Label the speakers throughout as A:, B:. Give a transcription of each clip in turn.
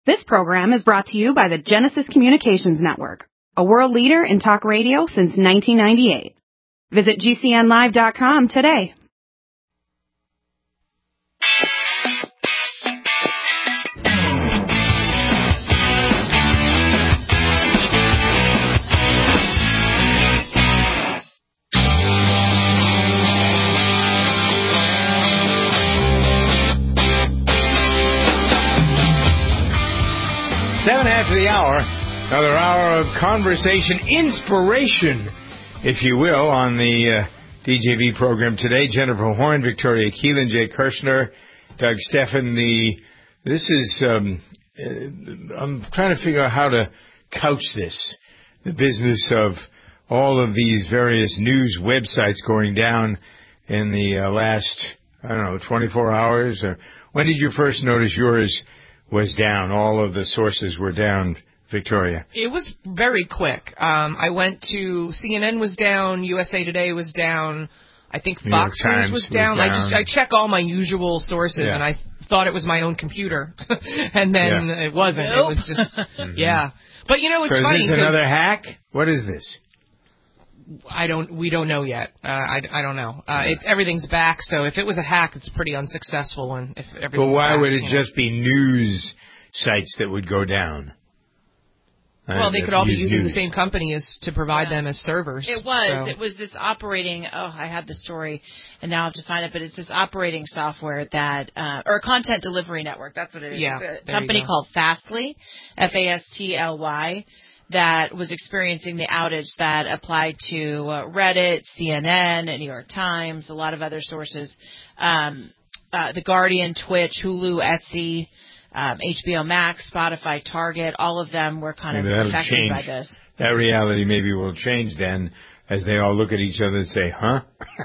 A: This program is brought to you by the Genesis Communications Network, a world leader in talk radio since 1998. Visit GCNlive.com today.
B: Seven after the hour, another hour of conversation, inspiration, if you will, on the DJV program today. Jennifer Horn, Victoria Keelan, Jay Kirshner, Doug Steffen. This is, I'm trying to figure out how to couch this, the business of all of these various news websites going down in the last, 24 hours. When did you first notice yours was down? All of the sources were down, Victoria.
C: It was very quick. I went to CNN was down, USA Today was down, I think Fox News was down. I check all my usual sources, and I thought it was my own computer, and then it wasn't. Nope. It was just But it's funny.
B: Is this another hack? What is this?
C: We don't know yet. I don't know. Everything's back, so if it was a hack, it's pretty unsuccessful. And if everything's
B: But why
C: back,
B: would it just be news sites that would go down?
C: Well, they could all be using the same company as to provide them as servers.
D: It was this operating. I had the story, and now I have to find it. But it's this operating software that, or content delivery network. That's what it is.
C: Yeah,
D: it's a company called Fastly, Fastly. That was experiencing the outage that applied to Reddit, CNN, New York Times, a lot of other sources, The Guardian, Twitch, Hulu, Etsy, HBO Max, Spotify, Target. All of them were kind of affected by this.
B: That reality maybe will change then as they all look at each other and say, huh?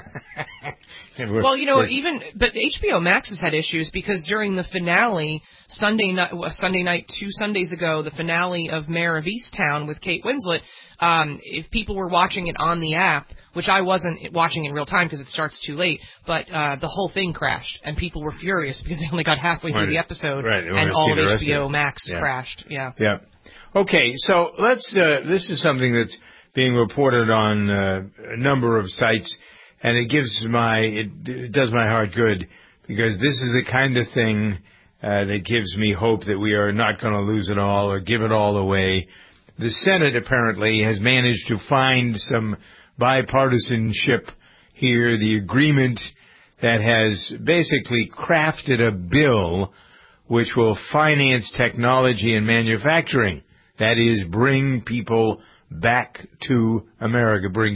C: Well, but HBO Max has had issues because during the finale, Sunday night, 2 Sundays ago, the finale of Mayor of Easttown with Kate Winslet, if people were watching it on the app, which I wasn't watching in real time because it starts too late, but the whole thing crashed, and people were furious because they only got halfway through the episode, and all of HBO Max crashed. Yeah.
B: Okay, so this is something that's being reported on a number of sites, and it does my heart good, because this is the kind of thing that gives me hope that we are not going to lose it all or give it all away. The Senate apparently has managed to find some bipartisanship here, the agreement that has basically crafted a bill which will finance technology and manufacturing. That is, bring people back to America, bring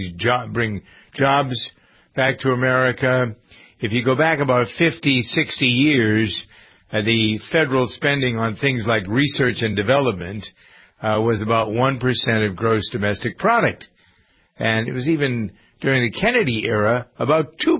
B: jobs back to America. If you go back about 50, 60 years, the federal spending on things like research and development was about 1% of gross domestic product. And it was even during the Kennedy era about 2%.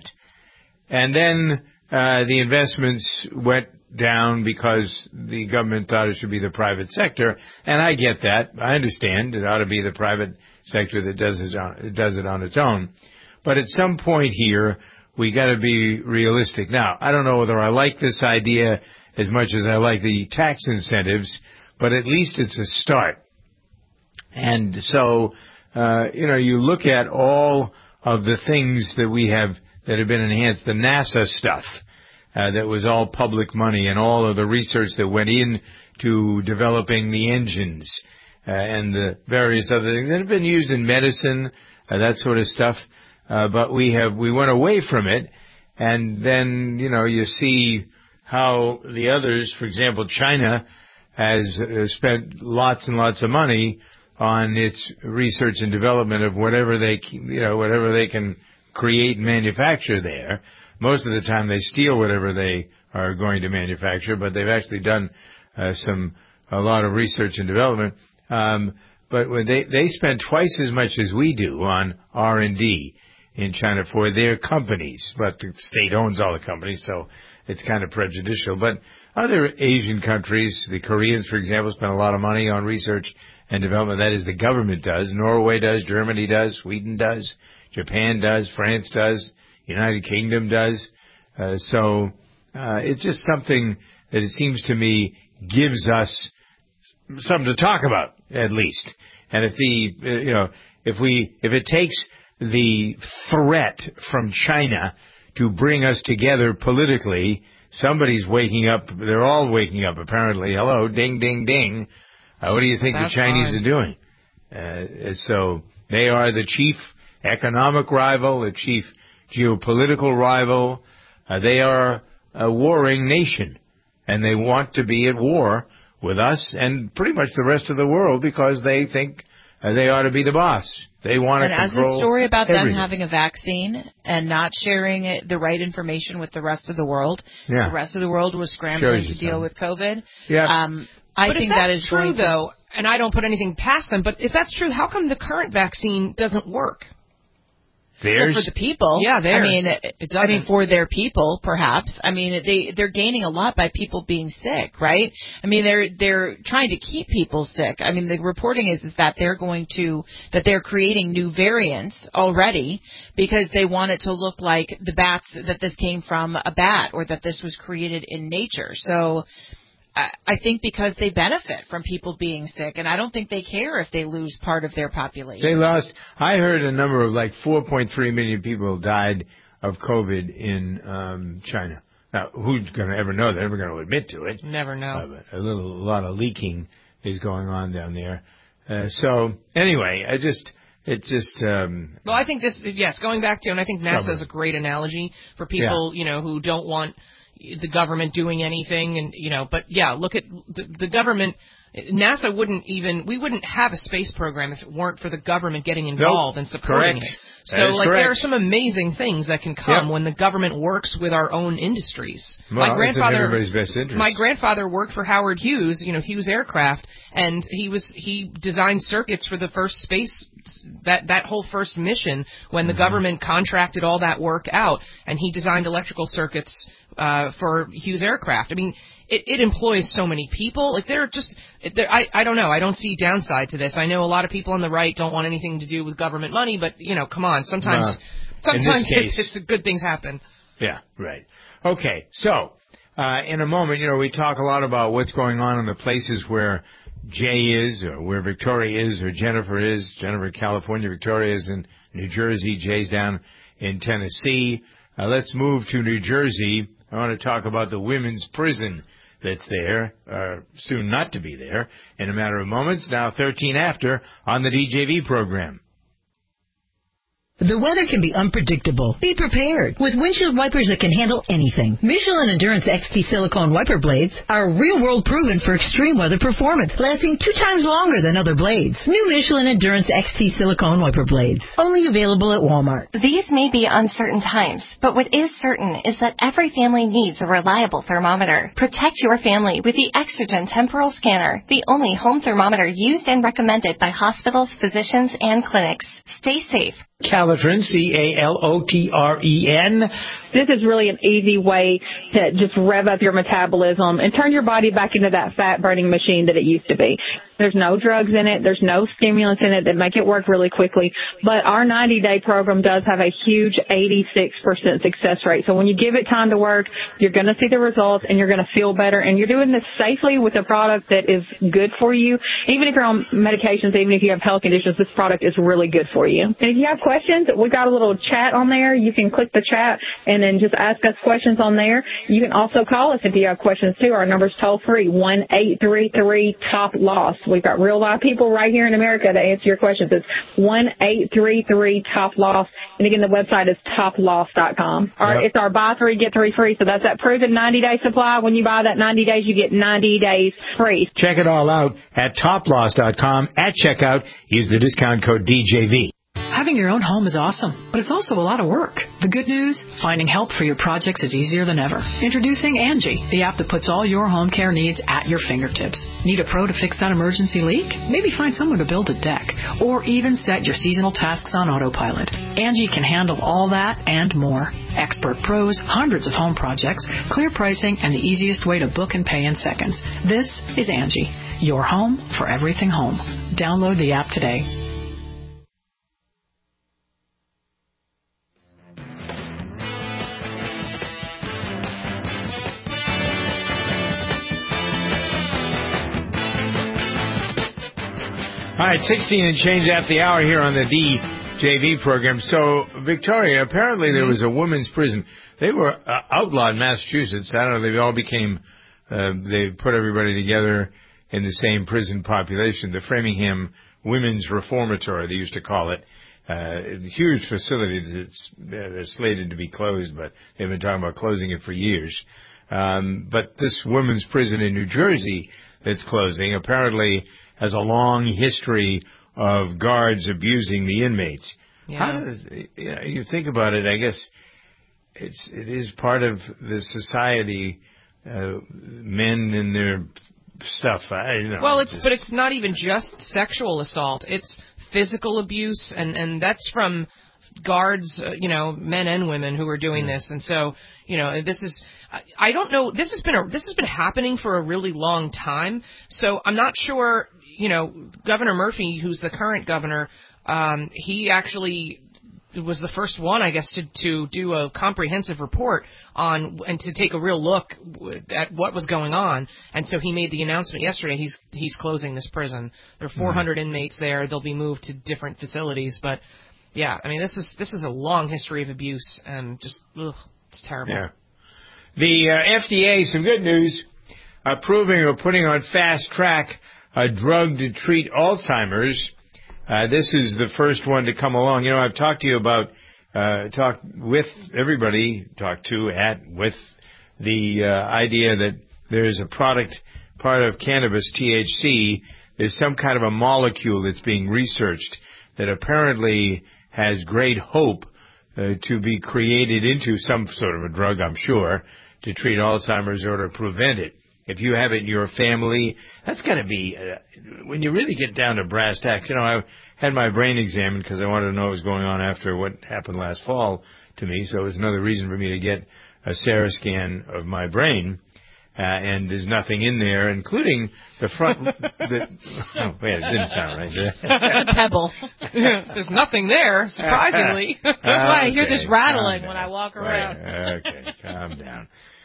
B: And then the investments went down because the government thought it should be the private sector. And I get that. I understand it ought to be the private sector that does it on its own. But at some point here, we got to be realistic. Now, I don't know whether I like this idea as much as I like the tax incentives, but at least it's a start. And so, you look at all of the things that we have that have been enhanced, the NASA stuff, that was all public money, and all of the research that went into developing the engines, and the various other things that have been used in medicine, that sort of stuff. But we went away from it, and then, you see how the others, for example, China has spent lots and lots of money on its research and development of whatever they can create and manufacture there. Most of the time they steal whatever they are going to manufacture, but they've actually done a lot of research and development. But when they spend twice as much as we do on R&D in China for their companies, but the state owns all the companies, so it's kind of prejudicial. But other Asian countries, the Koreans, for example, spend a lot of money on research and development. That is, the government does. Norway does. Germany does. Sweden does. Japan does. France does. United Kingdom does. So it's just something that it seems to me gives us something to talk about, at least. And if if it takes the threat from China to bring us together politically, somebody's waking up. They're all waking up, apparently. Hello, ding, ding, ding. What do you think the Chinese are doing? So they are the chief economic rival, the chief geopolitical rival. They are a warring nation, and they want to be at war with us and pretty much the rest of the world because they think they ought to be the boss. They want to control
D: everything. And as the story about
B: everything.
D: them having a vaccine and not sharing the right information with the rest of the world, the rest of the world was scrambling to deal with COVID.
B: Yeah.
D: I think that is
C: true, though, and I don't put anything past them, but if that's true, how come the current vaccine doesn't work?
B: Theirs?
D: Well, for the people.
C: Yeah, theirs.
D: It doesn't. For their people, perhaps. They're gaining a lot by people being sick, right? They're trying to keep people sick. The reporting is that they're creating new variants already because they want it to look like the bats, that this came from a bat or that this was created in nature. So I think because they benefit from people being sick, and I don't think they care if they lose part of their population.
B: They lost, I heard a number of 4.3 million people died of COVID in China. Now, who's going to ever know? They're never going to admit to it.
C: Never know.
B: But a lot of leaking is going on down there. So, anyway,
C: well, I think going back to, and I think NASA is a great analogy for people, who don't want the government doing anything, and look at the government. NASA we wouldn't have a space program if it weren't for the government getting involved and supporting it. So there are some amazing things that can come when the government works with our own industries.
B: Well, it's in everybody's best interest.
C: My grandfather worked for Howard Hughes, Hughes Aircraft, and he designed circuits for the first space, that whole first mission when the government contracted all that work out, and he designed electrical circuits for Hughes Aircraft. It employs so many people. I don't know. I don't see downside to this. I know a lot of people on the right don't want anything to do with government money, but come on. Sometimes it's good things happen.
B: Yeah, right. Okay, so in a moment, we talk a lot about what's going on in the places where Jay is, or where Victoria is, or Jennifer is. Jennifer in California, Victoria is in New Jersey, Jay's down in Tennessee. Let's move to New Jersey. I want to talk about the women's prison that's there, soon not to be there, in a matter of moments. Now 13 after on the DJV program.
E: The weather can be unpredictable. Be prepared with windshield wipers that can handle anything. Michelin Endurance XT silicone wiper blades are real-world proven for extreme weather performance, lasting 2 times longer than other blades. New Michelin Endurance XT silicone wiper blades, only available at Walmart.
F: These may be uncertain times, but what is certain is that every family needs a reliable thermometer. Protect your family with the Exergen Temporal Scanner, the only home thermometer used and recommended by hospitals, physicians, and clinics. Stay safe.
B: Calotren, Calotren.
G: This is really an easy way to just rev up your metabolism and turn your body back into that fat-burning machine that it used to be. There's no drugs in it. There's no stimulants in it that make it work really quickly. But our 90-day program does have a huge 86% success rate. So when you give it time to work, you're going to see the results and you're going to feel better. And you're doing this safely with a product that is good for you. Even if you're on medications, even if you have health conditions, this product is really good for you. And if you have questions, we've got a little chat on there. You can click the chat and then just ask us questions on there. You can also call us if you have questions too. Our number's toll free, 1-833-TOP-LOSS. We've got real live people right here in America to answer your questions. It's 1-833-TOP-LOSS. And again, the website is toploss.com. It's our buy 3, get 3 free. So that's that proven 90-day supply. When you buy that 90 days, you get 90 days free.
B: Check it all out at toploss.com. At checkout, use the discount code DJV.
H: Having your own home is awesome, but it's also a lot of work. The good news, finding help for your projects is easier than ever. Introducing Angie, the app that puts all your home care needs at your fingertips. Need a pro to fix that emergency leak? Maybe find someone to build a deck, or even set your seasonal tasks on autopilot. Angie can handle all that and more. Expert pros, hundreds of home projects, clear pricing, and the easiest way to book and pay in seconds. This is Angie, your home for everything home. Download the app today.
B: All right, 16 and change after the hour here on the DJV program. So, Victoria, apparently there was a women's prison. They were outlawed in Massachusetts. I don't know, they all became, they put everybody together in the same prison population. The Framingham Women's Reformatory, they used to call it. A huge facility that's slated to be closed, but they've been talking about closing it for years. But this women's prison in New Jersey that's closing apparently has a long history of guards abusing the inmates.
C: Yeah.
B: How does, you think about it, I guess it is part of the society, men and their stuff.
C: Well, but it's not even just sexual assault. It's physical abuse, and that's from guards, men and women who are doing this. And so, this is, I don't know, this has been happening for a really long time. So I'm not sure, Governor Murphy, who's the current governor, he actually was the first one, I guess, to do a comprehensive report on and to take a real look at what was going on. And so he made the announcement yesterday. He's closing this prison. There are 400 inmates there. They'll be moved to different facilities. But yeah, I mean, this is a long history of abuse, and just it's terrible.
B: Yeah. The FDA, some good news, approving or putting on fast track a drug to treat Alzheimer's. This is the first one to come along. I've talked to you about, talked with everybody, with the idea that there's a product, part of cannabis, THC, there's some kind of a molecule that's being researched that apparently has great hope to be created into some sort of a drug, I'm sure, to treat Alzheimer's or to prevent it. If you have it in your family, that's got to be, when you really get down to brass tacks, I had my brain examined because I wanted to know what was going on after what happened last fall to me, so it was another reason for me to get a Sarah scan of my brain, and there's nothing in there, including the front, it didn't sound right.
D: A pebble.
C: There's nothing there, surprisingly.
D: That's why I hear this rattling when I walk around.
B: Right. Okay, calm down.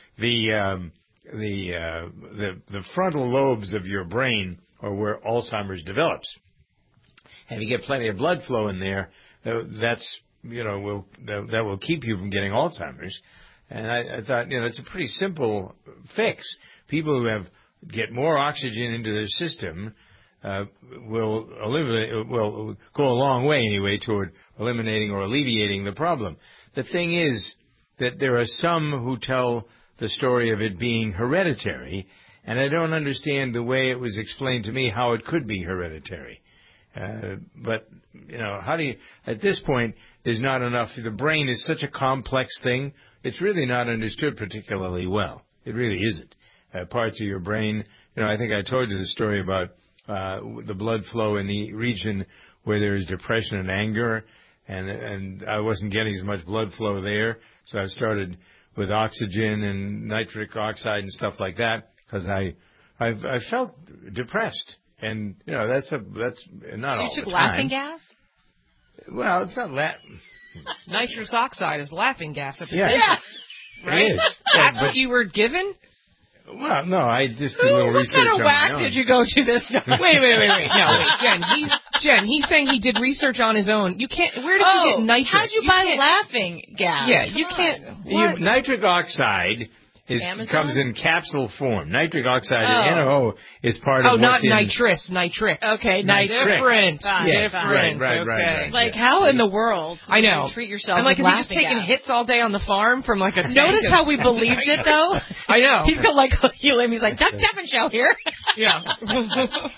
B: The frontal lobes of your brain are where Alzheimer's develops. And if you get plenty of blood flow in there, that will keep you from getting Alzheimer's. And I thought, it's a pretty simple fix. People who get more oxygen into their system will go a long way anyway toward eliminating or alleviating the problem. The thing is that there are some who tell the story of it being hereditary, and I don't understand the way it was explained to me how it could be hereditary. But, how do you, at this point, there's not enough. The brain is such a complex thing, it's really not understood particularly well. It really isn't. Parts of your brain, I think I told you the story about the blood flow in the region where there is depression and anger, and I wasn't getting as much blood flow there, so I started with oxygen and nitric oxide and stuff like that, because I felt depressed, and that's not all the time.
D: You took laughing gas?
B: Well, it's not
C: Nitrous oxide is laughing gas at the
B: dentist.
C: Yeah. Right?
B: It is.
C: That's what you were given?
B: Well, no, I just did a little research on my own.
D: What kind of whack did you go to this time?
C: Wait. No, wait, Jen, he's saying he did research on his own. You can't, where did you get nitrous?
D: How'd you buy laughing gas?
C: Yeah, you can't.
B: Nitric oxide comes in capsule form. Nitric oxide, NO, is part of what's
C: not
B: in...
C: nitrous, nitric.
D: Okay,
C: different.
B: Yes,
C: different.
B: Right.
D: Like, how in the world
C: I know.
D: You treat yourself
C: I'm like,
D: with
C: is he just taking
D: gas?
C: hits all day on the farm from like a tank?
D: Notice how we believed it, though?
C: I know.
D: He's got like helium. He's like, Doug Devon show here.
C: Yeah.
D: Come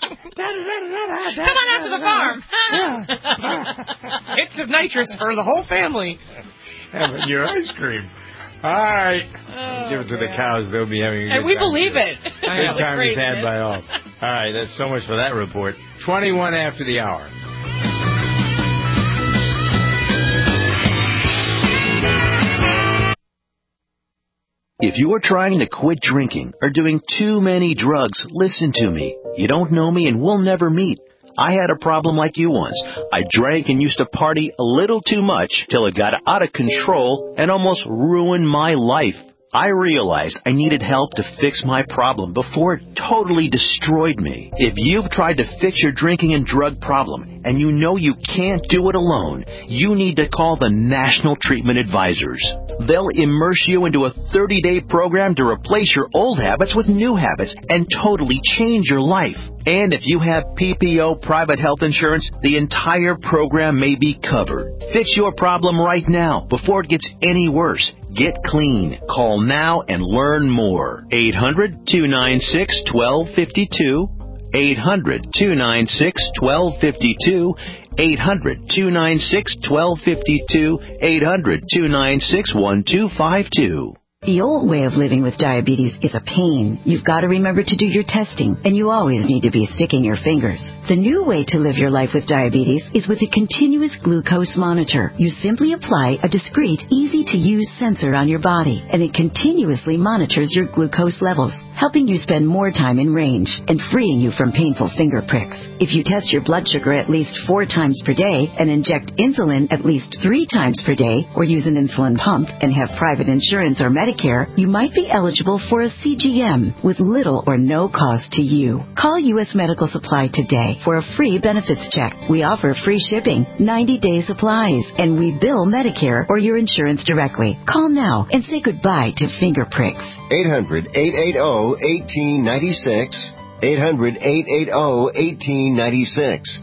D: on out to the farm.
C: Hits of nitrous for the whole family.
B: Having your ice cream. All right. Give it to the cows. They'll be having a good time.
D: And we believe it.
B: Good time is had by all. All right. That's so much for that report. 21 after the hour.
I: If you are trying to quit drinking or doing too many drugs, listen to me. You don't know me and we'll never meet. I had a problem like you once. I drank and used to party a little too much till it got out of control and almost ruined my life. I realized I needed help to fix my problem before it totally destroyed me. If you've tried to fix your drinking and drug problem and you know you can't do it alone, you need to call the National Treatment Advisors. They'll immerse you into a 30-day program to replace your old habits with new habits and totally change your life. And if you have PPO private health insurance, the entire program may be covered. Fix your problem right now before it gets any worse. Get clean. Call now and learn more. 800-296-1252. 800-296-1252. 800-296-1252. 800-296-1252.
J: The old way of living with diabetes is a pain. You've got to remember to do your testing, and you always need to be sticking your fingers. The new way to live your life with diabetes is with a continuous glucose monitor. You simply apply a discreet, easy-to-use sensor on your body, and it continuously monitors your glucose levels, helping you spend more time in range and freeing you from painful finger pricks. If you test your blood sugar at least 4 times per day and inject insulin at least 3 times per day, or use an insulin pump and have private insurance or Medicare, you might be eligible for a CGM with little or no cost to you. Call U.S. Medical Supply today for a free benefits check. We offer free shipping, 90-day supplies, and we bill Medicare or your insurance directly. Call now and say goodbye to finger pricks.
K: 800-880-1896. 800-880-1896.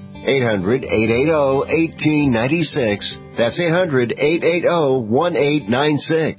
K: 800-880-1896. That's 800-880-1896.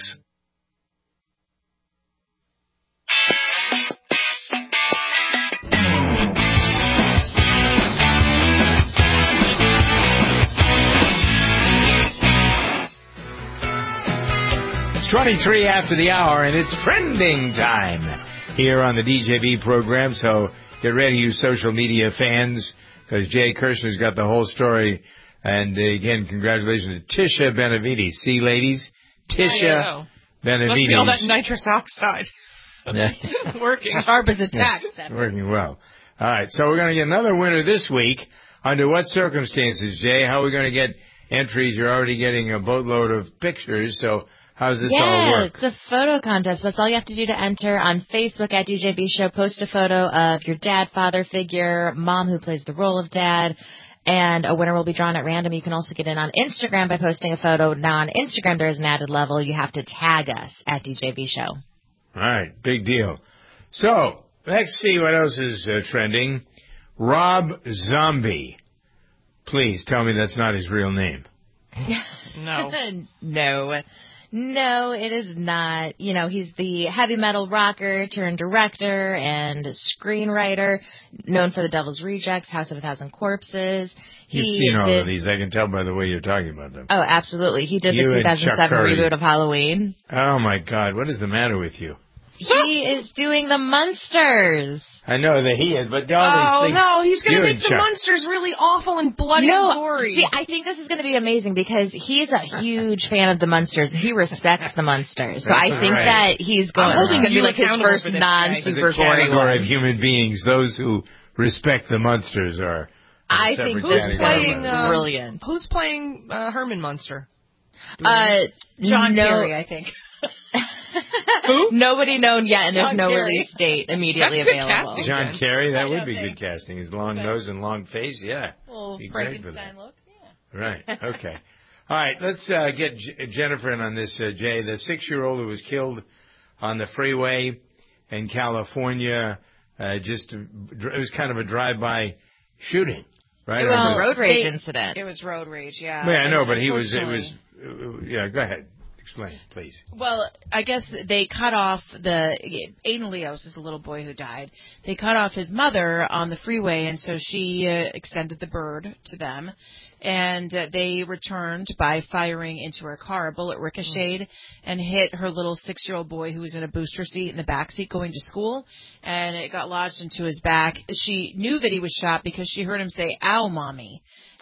B: It's 23 after the hour, and it's trending time here on the DJB program. So get ready, you social media fans, because Jay Kirshner's got the whole story. And again, congratulations to Tisha Benavides. See, ladies? Tisha Benavides.
C: Must be all that nitrous oxide. Working sharp as a tack.
B: Working well. All right, so we're going to get another winner this week. Under what circumstances, Jay? How are we going to get entries? You're already getting a boatload of pictures, so how does this all work?
D: It's a photo contest. That's all you have to do to enter. On Facebook at DJB Show, post a photo of your dad, father figure, mom who plays the role of dad, and a winner will be drawn at random. You can also get in on Instagram by posting a photo. Now, on Instagram, there is an added level. You have to tag us at DJB Show.
B: All right, big deal. So, let's see what else is trending. Rob Zombie. Please tell me that's not his real name.
C: No.
D: No, it is not. You know, he's the heavy metal rocker turned director and screenwriter, known for The Devil's Rejects, House of a Thousand Corpses.
B: You've seen all of these. I can tell by the way you're talking about them.
D: Oh, absolutely. He did the 2007 reboot of Halloween.
B: Oh, my God. What is the matter with you?
D: He is doing the Munsters.
B: I know that he is, but all these things...
C: no, he's going to make the Munsters really awful and bloody and gory.
D: See, I think this is going to be amazing because he's a huge fan of the Munsters. He respects the Munsters. So I think that he's going to be like his first non-super gory one.
B: Of human beings, those who respect the Munsters are...
D: I think who's
C: playing
D: brilliant.
C: Who's playing Herman Munster?
D: John
C: Kerry, I think.
D: Who? Nobody known yet, and there's no release date immediately available.
C: Casting,
B: John Kerry, that would be good casting. His long nose and long face,
D: Well,
B: be
D: Frankenstein look,
B: Right, okay. All right, let's get Jennifer in on this, Jay. The 6-year-old who was killed on the freeway in California, it was kind of a drive-by shooting, right?
D: It was a road rage incident.
C: It was road rage, yeah.
B: Yeah, I know, but go ahead. Explain, please.
D: Well, I guess they cut off Aiden Leos is the little boy who died. They cut off his mother on the freeway, and so she extended the bird to them. And they returned by firing into her car. A bullet ricocheted and hit her little 6-year-old boy who was in a booster seat in the back seat going to school. And it got lodged into his back. She knew that he was shot because she heard him say, "Ow, Mommy."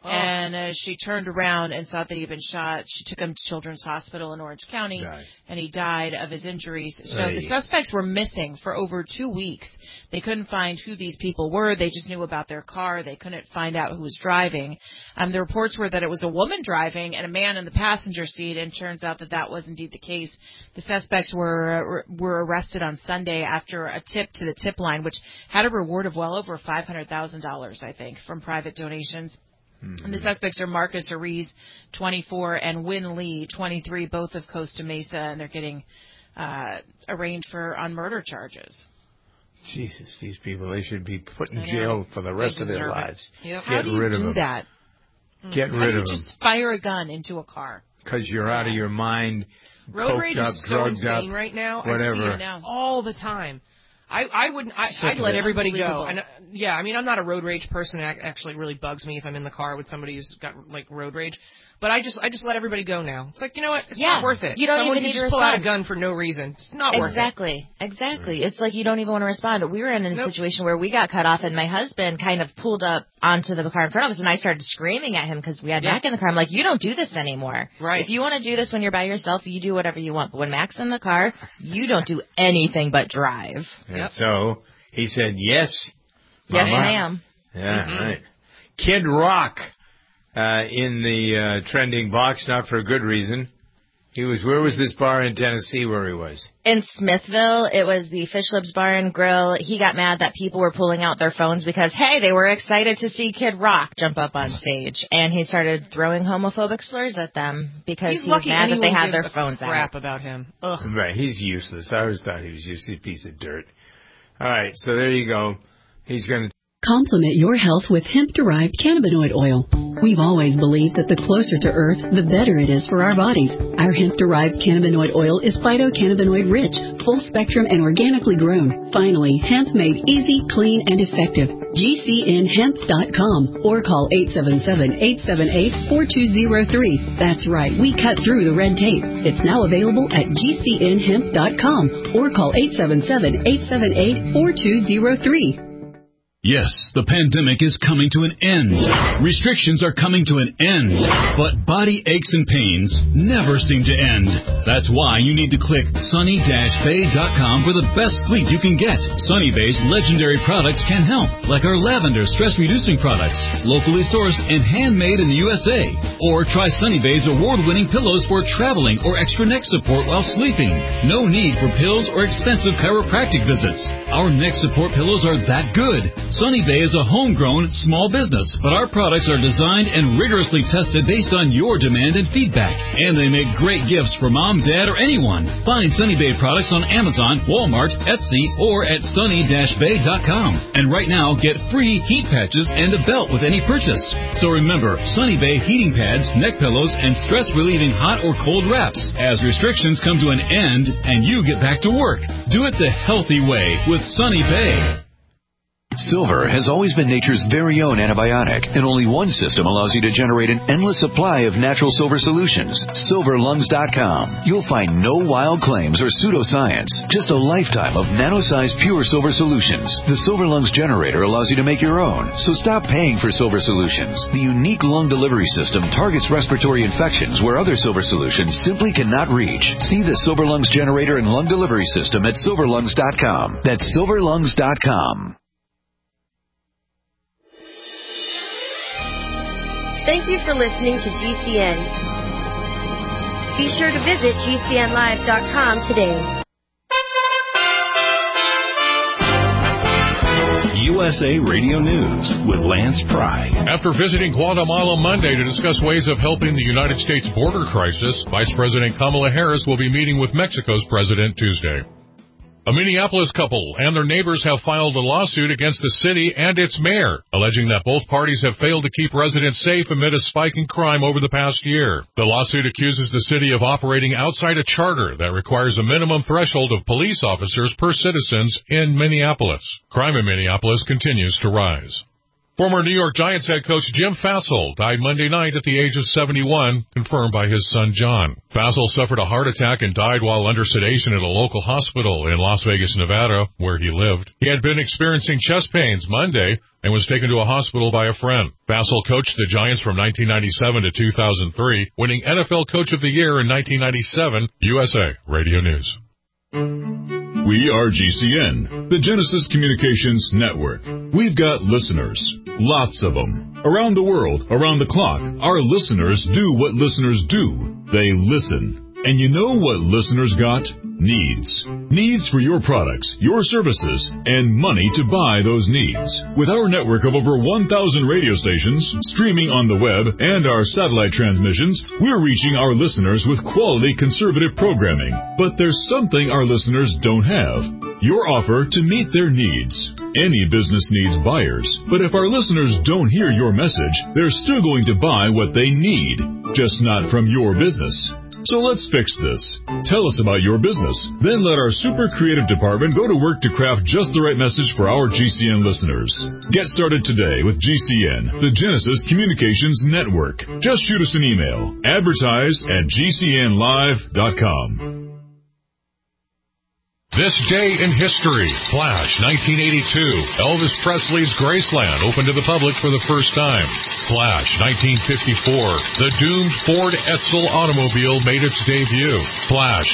D: And she turned around and saw that he'd been shot. She took him to Children's Hospital in Orange County, and he died of his injuries. So the suspects were missing for over 2 weeks. They couldn't find who these people were. They just knew about their car. They couldn't find out who was driving. The reports were that it was a woman driving and a man in the passenger seat, and turns out that was indeed the case. The suspects were arrested on Sunday after a tip to the tip line, which had a reward of well over $500,000, I think, from private donations. And the suspects are Marcus Ariz, 24, and Win Lee, 23, both of Costa Mesa, and they're getting arraigned on murder charges.
B: Jesus, these people, they should be put in jail for the rest of their lives.
D: Yep. How do you do that?
B: Get rid of them.
D: Just fire a gun into a car.
B: Because you're out of your mind,
C: road rage
B: up,
C: is so insane right now.
B: Whatever.
C: I see it all the time. I'd let everybody go. And I mean, I'm not a road rage person. It actually really bugs me if I'm in the car with somebody who's got like road rage. But I just let everybody go now. It's like, you know what? It's not worth it.
D: You don't
C: Someone
D: even need to
C: pull out a gun for no reason. It's not worth it.
D: Exactly. It's like you don't even want to respond. We were in a situation where we got cut off, and my husband kind of pulled up onto the car in front of us, and I started screaming at him because we had Mac in the car. I'm like, you don't do this anymore.
C: Right.
D: If you want to do this when you're by yourself, you do whatever you want. But when Mac's in the car, you don't do anything but drive.
B: And so he said, yes.
D: Yes, ma'am.
B: Yeah, right. Kid Rock. In the trending box, not for a good reason. Where was this bar in Tennessee where he was?
D: In Smithville. It was the Fish Lips Bar and Grill. He got mad that people were pulling out their phones because, hey, they were excited to see Kid Rock jump up on stage. And he started throwing homophobic slurs at them because he was mad that they had their phones out.
C: Crap about him. Ugh.
B: Right, he's useless. I always thought he was useless, a piece of dirt. All right, so there you go. He's going to
L: complement your health with hemp-derived cannabinoid oil. We've always believed that the closer to Earth, the better it is for our bodies. Our hemp-derived cannabinoid oil is phytocannabinoid-rich, full-spectrum, and organically grown. Finally, hemp made easy, clean, and effective. GCNhemp.com or call 877-878-4203. That's right, we cut through the red tape. It's now available at GCNhemp.com or call 877-878-4203.
M: Yes, the pandemic is coming to an end. Restrictions are coming to an end. But body aches and pains never seem to end. That's why you need to click sunny-bay.com for the best sleep you can get. Sunny Bay's legendary products can help, like our lavender stress-reducing products, locally sourced and handmade in the USA. Or try Sunny Bay's award-winning pillows for traveling or extra neck support while sleeping. No need for pills or expensive chiropractic visits. Our neck support pillows are that good. Sunny Bay is a homegrown small business, but our products are designed and rigorously tested based on your demand and feedback. And they make great gifts for mom, dad, or anyone. Find Sunny Bay products on Amazon, Walmart, Etsy, or at sunny-bay.com. And right now, get free heat patches and a belt with any purchase. So remember, Sunny Bay heating pads, neck pillows, and stress-relieving hot or cold wraps. As restrictions come to an end and you get back to work, do it the healthy way with Sunny Bay.
N: Silver has always been nature's very own antibiotic, and only one system allows you to generate an endless supply of natural silver solutions. SilverLungs.com. You'll find no wild claims or pseudoscience, just a lifetime of nano-sized pure silver solutions. The Silver Lungs generator allows you to make your own, so stop paying for silver solutions. The unique lung delivery system targets respiratory infections where other silver solutions simply cannot reach. See the Silver Lungs generator and lung delivery system at SilverLungs.com. That's SilverLungs.com.
O: Thank you for listening to GCN. Be sure to visit GCNlive.com today.
M: USA Radio News with Lance Pry.
P: After visiting Guatemala Monday to discuss ways of helping the United States border crisis, Vice President Kamala Harris will be meeting with Mexico's president Tuesday. A Minneapolis couple and their neighbors have filed a lawsuit against the city and its mayor, alleging that both parties have failed to keep residents safe amid a spike in crime over the past year. The lawsuit accuses the city of operating outside a charter that requires a minimum threshold of police officers per citizens in Minneapolis. Crime in Minneapolis continues to rise. Former New York Giants head coach Jim Fassel died Monday night at the age of 71, confirmed by his son John. Fassel suffered a heart attack and died while under sedation at a local hospital in Las Vegas, Nevada, where he lived. He had been experiencing chest pains Monday and was taken to a hospital by a friend. Fassel coached the Giants from 1997 to 2003, winning NFL Coach of the Year in 1997. USA Radio News.
M: We are GCN, the Genesis Communications Network. We've got listeners, lots of them. Around the world, around the clock, our listeners do what listeners do. They listen. And you know what listeners got? Needs. Needs for your products, your services, and money to buy those needs. With our network of over 1,000 radio stations, streaming on the web, and our satellite transmissions, we're reaching our listeners with quality conservative programming. But there's something our listeners don't have. Your offer to meet their needs. Any business needs buyers, but if our listeners don't hear your message, they're still going to buy what they need, just not from your business. So let's fix this. Tell us about your business. Then let our super creative department go to work to craft just the right message for our GCN listeners. Get started today with GCN, the Genesis Communications Network. Just shoot us an email. Advertise@gcnlive.com.
P: This day in history, Flash, 1982. Elvis Presley's Graceland opened to the public for the first time. Flash, 1954. The doomed Ford Edsel automobile made its debut. Flash,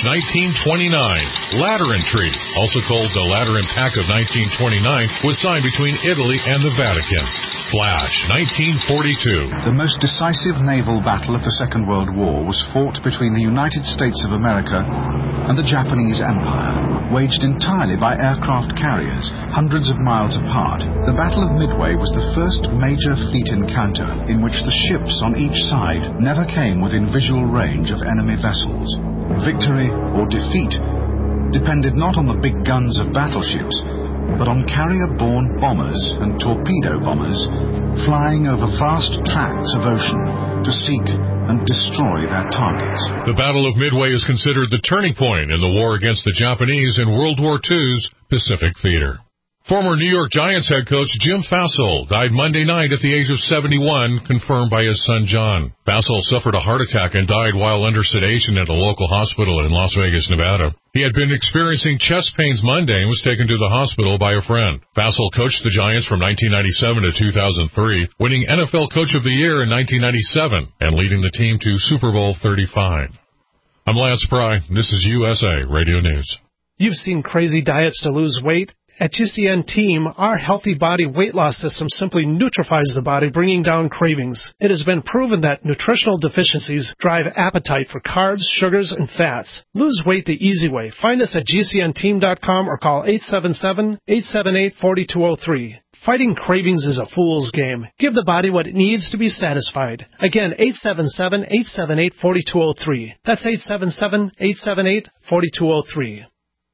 P: 1929. Lateran Treaty, also called the Lateran Pact of 1929, was signed between Italy and the Vatican. Flash, 1942.
Q: The most decisive naval battle of the Second World War was fought between the United States of America and the Japanese Empire, waged entirely by aircraft carriers, hundreds of miles apart. The Battle of Midway was the first major fleet encounter in which the ships on each side never came within visual range of enemy vessels. Victory or defeat depended not on the big guns of battleships, but on carrier-borne bombers and torpedo bombers flying over vast tracts of ocean to seek and destroy their targets.
P: The Battle of Midway is considered the turning point in the war against the Japanese in World War II's Pacific Theater. Former New York Giants head coach Jim Fassel died Monday night at the age of 71, confirmed by his son John. Fassel suffered a heart attack and died while under sedation at a local hospital in Las Vegas, Nevada. He had been experiencing chest pains Monday and was taken to the hospital by a friend. Fassel coached the Giants from 1997 to 2003, winning NFL Coach of the Year in 1997 and leading the team to Super Bowl 35. I'm Lance Pry. This is USA Radio News.
R: You've seen crazy diets to lose weight. At GCN Team, our Healthy Body weight loss system simply neutralizes the body, bringing down cravings. It has been proven that nutritional deficiencies drive appetite for carbs, sugars, and fats. Lose weight the easy way. Find us at GCNteam.com or call 877-878-4203. Fighting cravings is a fool's game. Give the body what it needs to be satisfied. Again, 877-878-4203. That's 877-878-4203.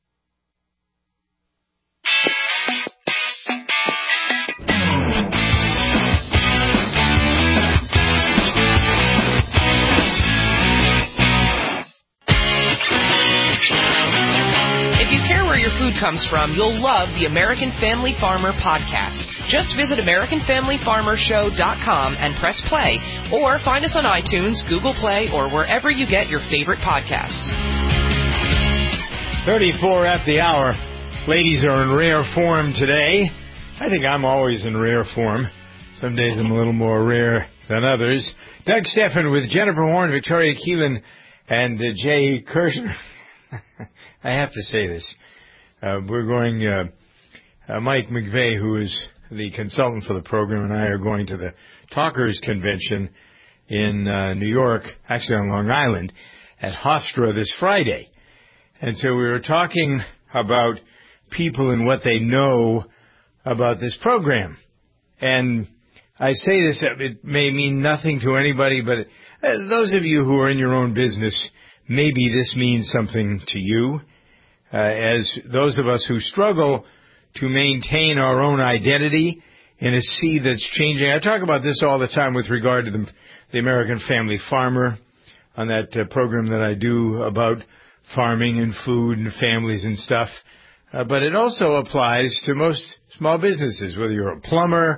C: Food comes from, you'll love the American Family Farmer podcast. Just visit AmericanFamilyFarmerShow.com and press play, or find us on iTunes, Google Play, or wherever you get your favorite podcasts.
B: 34 at the hour. Ladies are in rare form today. I think I'm always in rare form. Some days I'm a little more rare than others. Doug Steffen with Jennifer Horn, Victoria Keelan, and Jay Kirshner. I have to say this. We're going, Mike McVeigh, who is the consultant for the program, and I are going to the Talkers Convention in New York, actually on Long Island, at Hofstra this Friday. And so we were talking about people and what they know about this program. And I say this, it may mean nothing to anybody, but those of you who are in your own business, maybe this means something to you. As those of us who struggle to maintain our own identity in a sea that's changing. I talk about this all the time with regard to the American Family Farmer on that program that I do about farming and food and families and stuff. But it also applies to most small businesses, whether you're a plumber,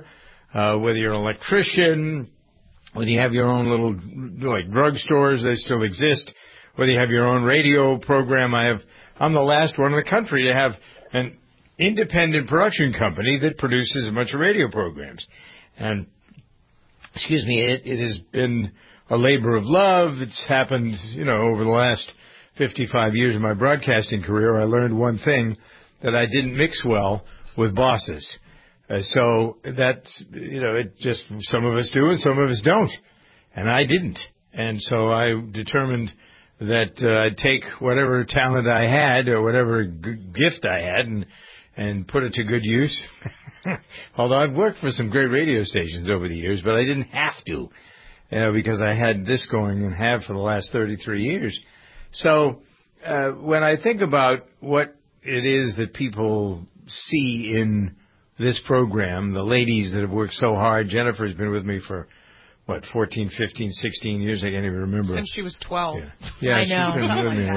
B: whether you're an electrician, whether you have your own little, like, drugstores, they still exist, whether you have your own radio program. I'm the last one in the country to have an independent production company that produces a bunch of radio programs. And, excuse me, it has been a labor of love. It's happened, over the last 55 years of my broadcasting career. I learned one thing, that I didn't mix well with bosses. So that's, it just, some of us do and some of us don't. And I didn't. And so I determined that I'd take whatever talent I had or whatever gift I had and put it to good use. Although I've worked for some great radio stations over the years, but I didn't have to, because I had this going and have for the last 33 years. So when I think about what it is that people see in this program, the ladies that have worked so hard, Jennifer's been with me for, 14, 15, 16 years, I can't even remember.
C: Since she was 12.
B: Yeah,
D: I know.
B: She's been with me.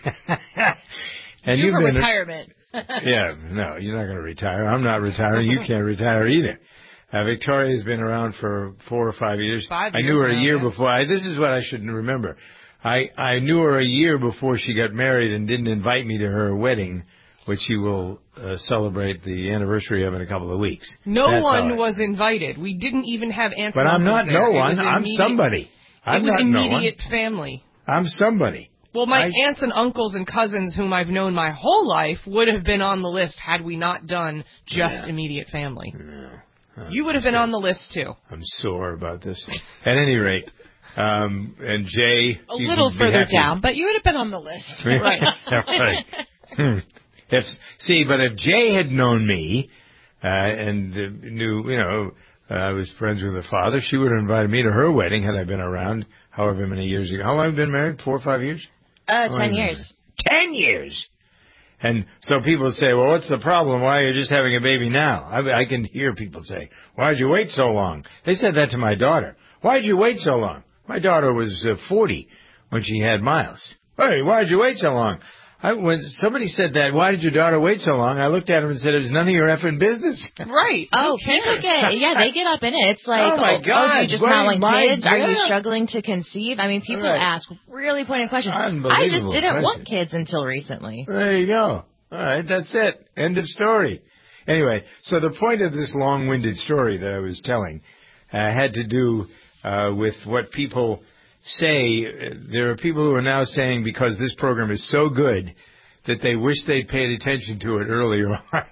B: And
D: Due
B: you've
D: for
B: been
D: retirement.
B: Yeah, no, you're not going to retire. I'm not retiring. You can't retire either. Victoria's been around for 4 or 5 years.
C: 5 years
B: I knew her a year
C: now,
B: before. This is what I should remember. I knew her a year before she got married and didn't invite me to her wedding, which she will celebrate the anniversary of in a couple of weeks.
C: No one was invited. We didn't even have aunts
B: but
C: and
B: I'm
C: uncles
B: not
C: there.
B: no one. I'm somebody.
C: It was immediate family.
B: I'm somebody.
C: Well, my aunts and uncles and cousins whom I've known my whole life would have been on the list had we not done just immediate family.
B: Yeah.
C: You would have been on the list, too.
B: I'm sore about this. At any rate, and Jay...
D: A little further down, but you would have been on the list.
C: Right.
B: Right. But if Jay had known me and knew, I was friends with her father, she would have invited me to her wedding had I been around however many years ago. How long have you been married? 4 or 5 years?
D: 10 years.
B: 10 years! And so people say, well, what's the problem? Why are you just having a baby now? I can hear people say, why'd you wait so long? They said that to my daughter. Why'd you wait so long? My daughter was 40 when she had Miles. Hey, why'd you wait so long? When somebody said that, why did your daughter wait so long? I looked at him and said, it was none of your effing business.
C: Right.
D: Oh, people they get up in it. It's like,
B: oh my God,
D: are you just not wanting kids? Are you struggling to conceive? I mean, people ask really pointed questions. I just didn't want kids until recently.
B: There you go. All right, that's it. End of story. Anyway, so the point of this long-winded story that I was telling had to do with what people say. There are people who are now saying because this program is so good that they wish they'd paid attention to it earlier on.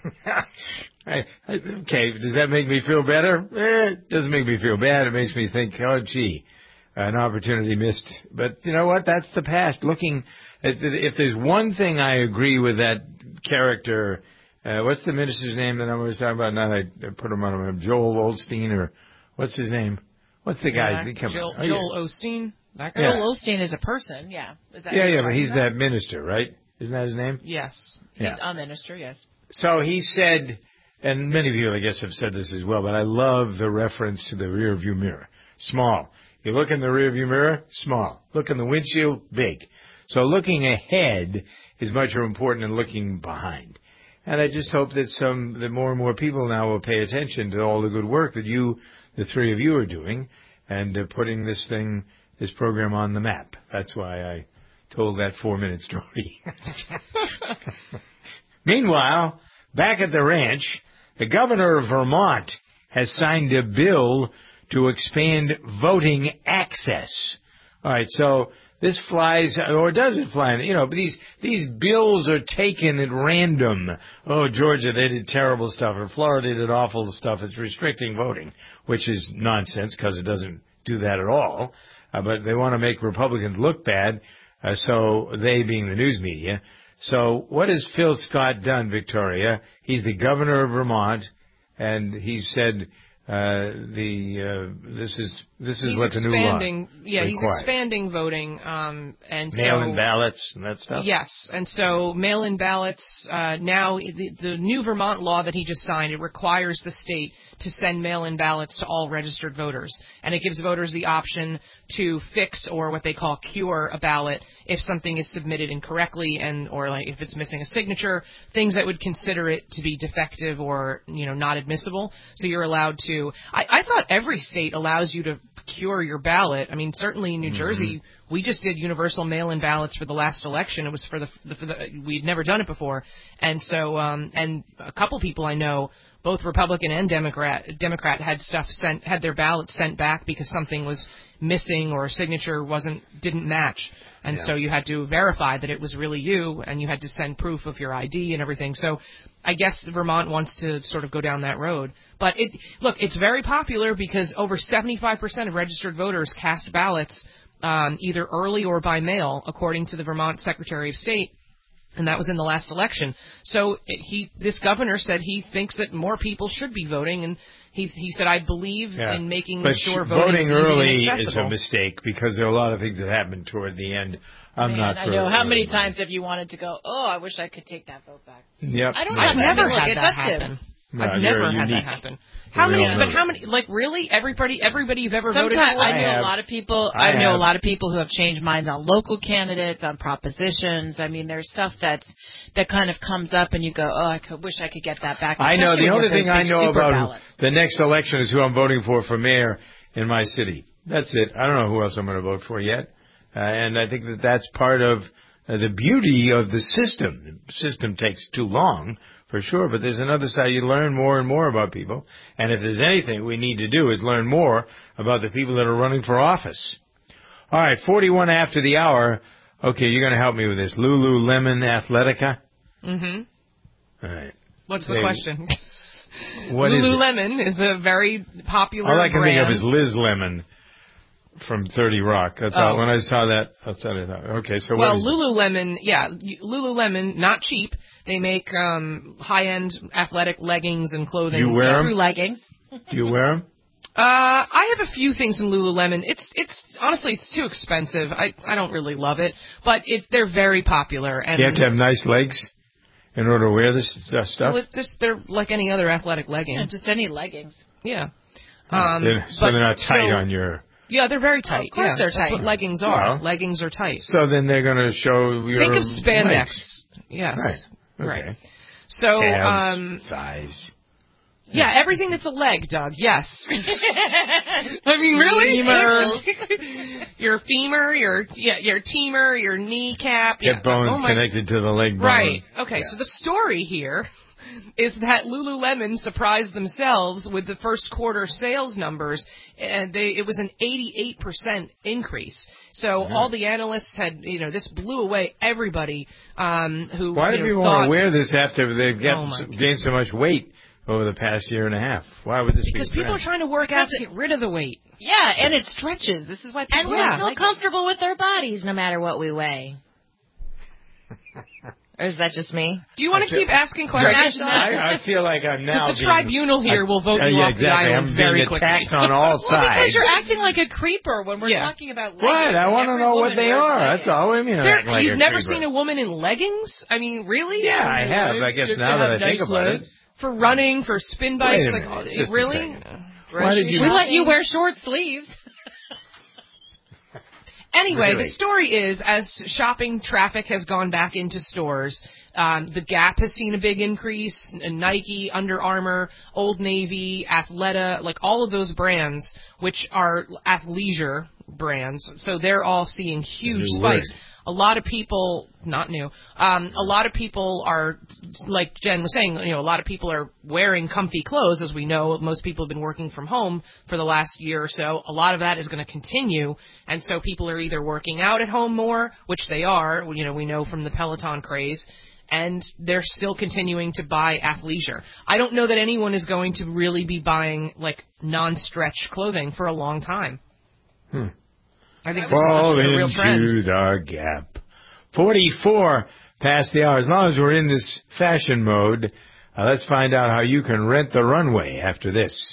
B: Okay, does that make me feel better? It doesn't make me feel bad. It makes me think, oh, gee, an opportunity missed. But you know what? That's the past. Looking, if there's one thing I agree with that character, what's the minister's name that I was talking about? Now I put him on him. Joel Osteen, or what's his name? What's the guy's name?
C: Joel Osteen? That guy?
D: Joel Osteen is a person, yeah. Is that
B: but he's that minister, right? Isn't that his name?
C: Yes.
D: He's a minister, yes.
B: So he said, and many of you, I guess, have said this as well, but I love the reference to the rearview mirror. Small. You look in the rearview mirror, small. Look in the windshield, big. So looking ahead is much more important than looking behind. And I just hope that more and more people now will pay attention to all the good work that the three of you are doing, and putting this program on the map. That's why I told that 4-minute story. Meanwhile, back at the ranch, the governor of Vermont has signed a bill to expand voting access. All right, so this flies, or does it fly? These bills are taken at random. Oh, Georgia, they did terrible stuff, or Florida did awful stuff. It's restricting voting, which is nonsense because it doesn't do that at all. But they want to make Republicans look bad, so they being the news media. So what has Phil Scott done, Victoria? He's the governor of Vermont, and he said this is what the new law requires.
C: He's expanding voting, and
B: mail-in ballots and that stuff.
C: Yes, and so mail-in ballots now the new Vermont law that he just signed, it requires the state to send mail-in ballots to all registered voters. And it gives voters the option to fix or what they call cure a ballot if something is submitted incorrectly or like if it's missing a signature, things that would consider it to be defective or, not admissible. So you're allowed to, I thought every state allows you to cure your ballot. I mean, certainly in New Jersey, we just did universal mail-in ballots for the last election. It was for the we'd never done it before. And so, and a couple people I know, both Republican and Democrat had their ballots sent back because something was missing or a signature didn't match. And so you had to verify that it was really you, and you had to send proof of your ID and everything. So I guess Vermont wants to sort of go down that road. But it's very popular because over 75% of registered voters cast ballots either early or by mail, according to the Vermont Secretary of State. And that was in the last election. So this governor said he thinks that more people should be voting, and he said, I believe in making sure voting
B: early is a mistake because there are a lot of things that happen toward the end.
D: I know. How many times have you wanted to go, I wish I could take that vote back?
B: Yep.
C: I've never had that happen. I've never had that happen. How many? Like really? Everybody you've ever voted for?
D: I know a lot of people. I know a lot of people who have changed minds on local candidates, on propositions. I mean, there's stuff that kind of comes up, and you go, I wish I could get that back.
B: I know. The only thing I know about the next election is who I'm voting for mayor in my city. That's it. I don't know who else I'm going to vote for yet, and I think that's part of the beauty of the system. The system takes too long. For sure, but there's another side. You learn more and more about people, and if there's anything we need to do is learn more about the people that are running for office. All right, 41 after the hour. Okay, you're going to help me with this. Lululemon Athletica?
C: Mm-hmm.
B: All right.
C: What's the question?
B: What
C: Lululemon is a very popular brand.
B: All I can think of is Liz Lemon from 30 Rock. That's how, when I saw that, that's what I thought. Okay, so what is
C: Lululemon, Lululemon, not cheap. They make high-end athletic leggings and clothing.
B: You wear them?
D: Leggings.
B: Do you wear them?
C: I have a few things from Lululemon. It's honestly, it's too expensive. I don't really love it, but they're very popular. And
B: you have to have nice legs in order to wear this stuff?
C: Well, they're like any other athletic legging.
D: Yeah, just any leggings.
C: Yeah.
B: They're not tight on your...
C: Yeah, they're very tight.
D: Of course they're tight.
C: That's what leggings are. Well, leggings are tight.
B: So then they're going to show your
C: Think of spandex.
B: legs.
C: Yes.
B: Right. Okay.
C: Right. So,
B: calves, thighs.
C: Yeah, everything that's a leg, Doug. Yes. I mean, really? Your femur, your femur, your kneecap.
B: Get bones connected to the leg bone.
C: Right. Okay. So the story here is that Lululemon surprised themselves with the first quarter sales numbers, and it was an 88% increase. So all the analysts had, this blew away everybody who.
B: Why do people want to wear this after they've gained so much weight over the past year and a half? Why would this be?
C: Because people are trying to work out to get rid of the weight.
D: Yeah, and it stretches. This is why people
S: we feel comfortable with our bodies no matter what we weigh. Or is that just me?
C: Do you want to keep asking questions?
B: I feel like I'm now
C: because the tribunal here will vote you off the island very quickly.
B: I'm being attacked on all sides.
D: Because you're acting like a creeper when we're talking about leggings.
B: What? I want to know what they are. That's all. I mean,
C: you've never seen a woman in leggings? I mean, really?
B: Yeah, I have. I guess now that I think about it.
C: For running, for spin bikes, really?
B: Why did you?
D: We let you wear short sleeves.
C: Anyway, the story is, as shopping traffic has gone back into stores, the Gap has seen a big increase, Nike, Under Armour, Old Navy, Athleta, like all of those brands, which are athleisure brands, so they're all seeing huge spikes. A lot of people, not new, a lot of people are, like Jen was saying, a lot of people are wearing comfy clothes. As we know, most people have been working from home for the last year or so. A lot of that is going to continue, and so people are either working out at home more, which they are, we know from the Peloton craze, and they're still continuing to buy athleisure. I don't know that anyone is going to really be buying, like, non-stretch clothing for a long time. I think this is a real trend.
B: Into the Gap. 44 past the hour. As long as we're in this fashion mode, let's find out how you can rent the runway after this.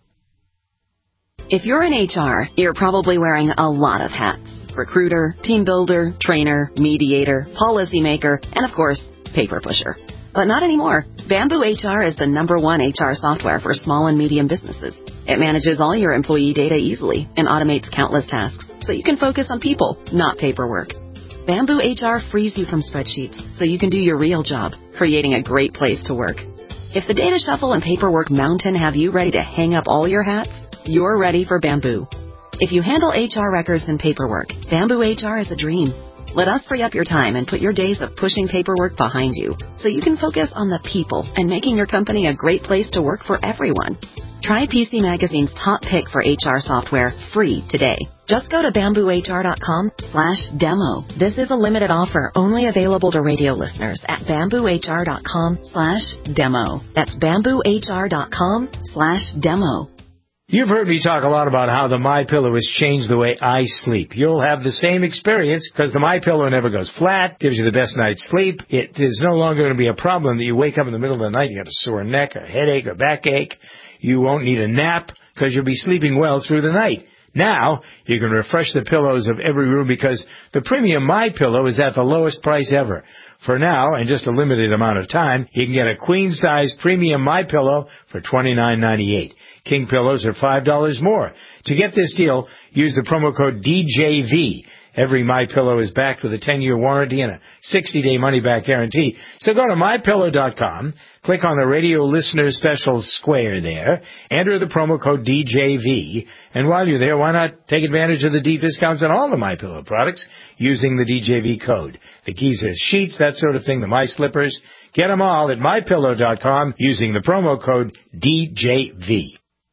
T: If you're in HR, you're probably wearing a lot of hats. Recruiter, team builder, trainer, mediator, policymaker, and of course, paper pusher. But not anymore. Bamboo HR is the #1 HR software for small and medium businesses. It manages all your employee data easily and automates countless tasks, so you can focus on people, not paperwork. Bamboo HR frees you from spreadsheets, so you can do your real job, creating a great place to work. If the data shuffle and paperwork mountain have you ready to hang up all your hats, you're ready for Bamboo. If you handle HR records and paperwork, Bamboo HR is a dream. Let us free up your time and put your days of pushing paperwork behind you, so you can focus on the people and making your company a great place to work for everyone. Try PC Magazine's top pick for HR software free today. Just go to bamboohr.com/demo. This is a limited offer only available to radio listeners at bamboohr.com/demo. That's bamboohr.com/demo.
B: You've heard me talk a lot about how the MyPillow has changed the way I sleep. You'll have the same experience because the MyPillow never goes flat, gives you the best night's sleep. It is no longer going to be a problem that you wake up in the middle of the night, you got a sore neck, a headache, a backache. You won't need a nap because you'll be sleeping well through the night. Now, you can refresh the pillows of every room because the premium MyPillow is at the lowest price ever. For now, and just a limited amount of time, you can get a queen-size premium MyPillow for $29.98. King pillows are $5 more. To get this deal, use the promo code DJV. Every MyPillow is backed with a 10-year warranty and a 60-day money-back guarantee. So go to MyPillow.com, click on the radio listener special square there, enter the promo code DJV, and while you're there, why not take advantage of the deep discounts on all the MyPillow products using the DJV code. The keys as sheets, that sort of thing, the My Slippers. Get them all at MyPillow.com using the promo code DJV.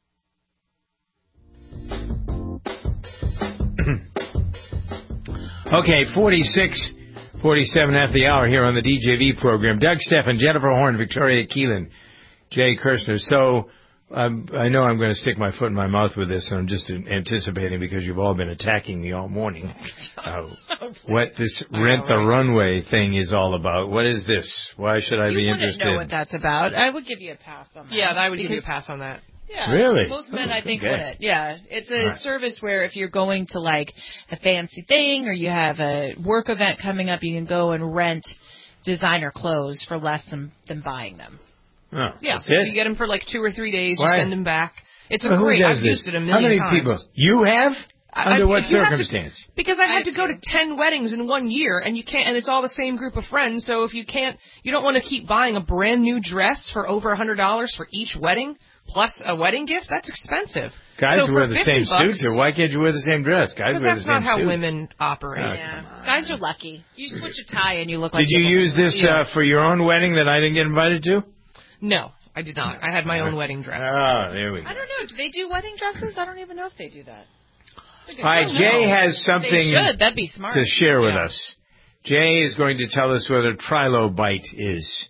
B: Okay, 47 at the hour here on the DJV program. Doug Steffen, Jennifer Horn, Victoria Keelan, Jay Kirshner. So I know I'm going to stick my foot in my mouth with this, and I'm just anticipating because you've all been attacking me all morning. What this Rent the Runway thing is all about. What is this? Why should I be interested?
D: You wouldn't know what that's about. I would give you a pass on that.
C: Yeah, I would give you a pass on that.
D: Yeah,
B: really?
D: Most men, I think, wouldn't. Yeah, it's a service where if you're going to like a fancy thing or you have a work event coming up, you can go and rent designer clothes for less than buying them.
B: Oh,
C: yeah, so you get them for like 2 or 3 days. You send them back. It's
B: I've
C: used it a million times.
B: How many people? You have? Under what circumstance?
C: Because I had to go to 10 weddings in 1 year, and you can't. And it's all the same group of friends. So if you don't want to keep buying a brand new dress for over $100 for each wedding. Plus a wedding gift? That's expensive.
B: Guys wear the same suits, or why can't you wear the same dress? Guys wear the same suit.
C: That's not how women operate.
D: Guys are lucky. You switch a tie and you look like...
B: Did you use this for your own wedding that I didn't get invited to?
C: No, I did not. I had my own wedding dress.
B: Oh, there we go.
D: I don't know. Do they do wedding dresses? I don't even know if they do that.
B: All right, Jay has something
D: That'd be smart.
B: to share with us. Jay is going to tell us what a Trilobite is.